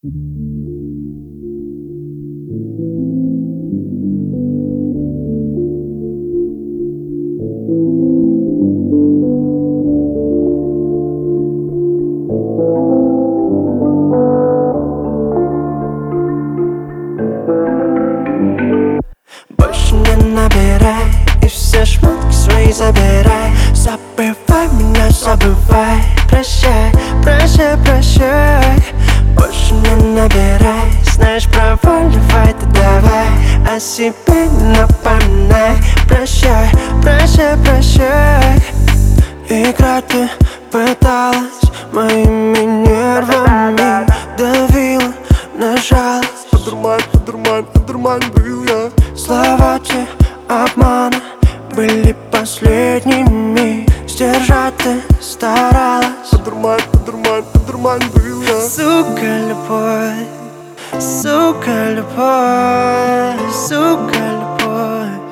Больше не набирай и все шмотки свои забирай. Забывай меня, забывай. Прощай, прощай, прощай. Больше не набирай, знаешь, проваливай, ты давай. О себе не напоминай. Прощай, прощай, прощай. Играть ты пыталась моими нервами, давила на жалость. Одурман был я. Слова те обмана были последними. Сдержать ты старалась. Одурман был я. Сука, любовь, сука, любовь, сука, любовь.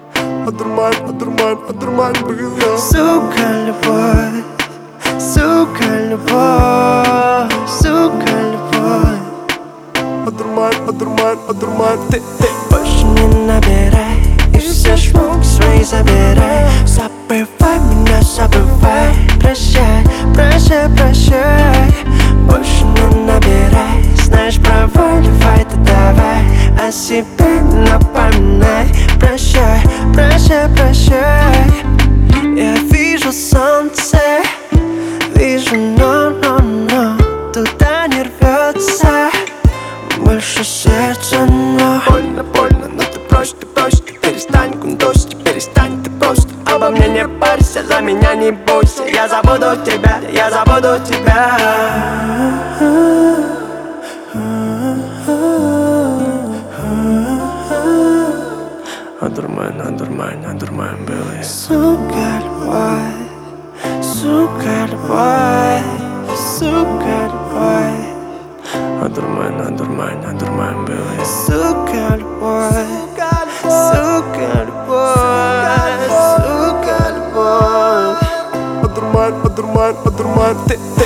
Одурман был я. Сука, любовь, сука, любовь, сука, любовь. Одурман. Ты больше не набирай и все шмотки свои забирай. Забывай меня, забывай. Прощай, прощай, прощай. Больше не набирай, знаешь, проваливай, ты давай. О себе не напоминай. Прощай, прощай, прощай. Я вижу солнце, вижу, но туда не рвется больше сердца, но Больно, но ты прочь, ты перестань гундосить, перестань ты просто. обо мне не парься, за меня не бойся. Я забуду тебя, я забуду тебя. Одурман был я. Сука, любовь, сука, любовь, сука, любовь. Одурман был я. Сука, любовь, сука, любовь, сука, любовь. Одурман. Ты